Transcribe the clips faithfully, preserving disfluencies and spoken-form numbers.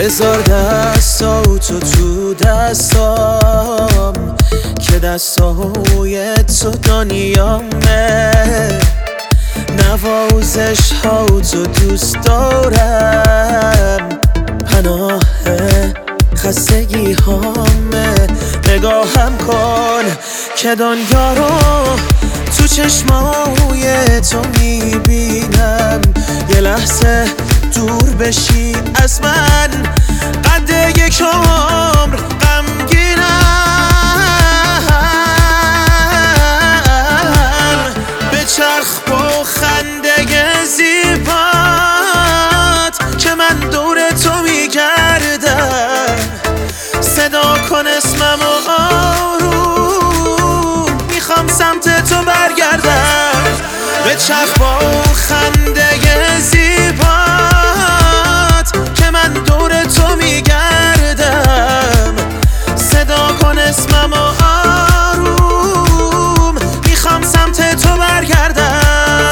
بذار دستاتو تو دستام که دستای تو دنیامه، نوازش ها تو دوست دارم، پناه خستگی هامه. نگاهم کن که دنیا رو تو چشمای تو میبینم، یه لحظه دور بشی از من، قد یک عمر غمگینم. به چرخ با خنده زیبات که من دور تو میگردم، صدا کن اسمم و آروم میخوام سمت تو برگردم. به چرخ با خنده زیبات که من دور تو میگردم، صدا کن اسمم و آروم میخوام سمت تو برگردم.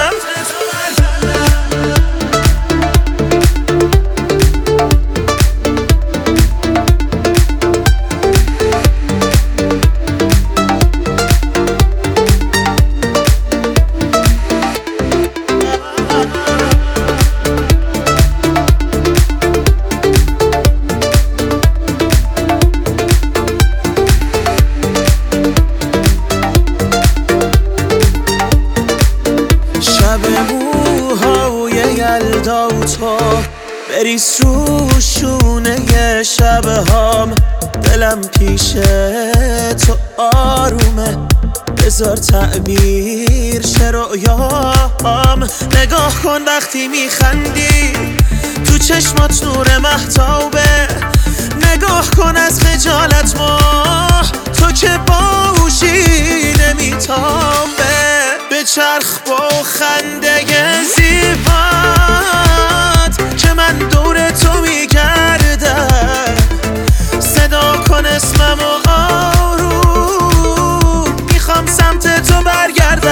موهای یلدا و تو بریز رو شونه شبهام، دلم پیش تو آرومه، بذار تعبیر شه رؤیام. نگاه کن وقتی میخندی تو چشمات نور مهتابه، نگاه کن از خجالت ماه تو که باهوشی نمیتابه. به چرخ با خنده زیبات که من دور تو میگردم، صدا کن اسمم و آروم میخوام سمت تو برگردم.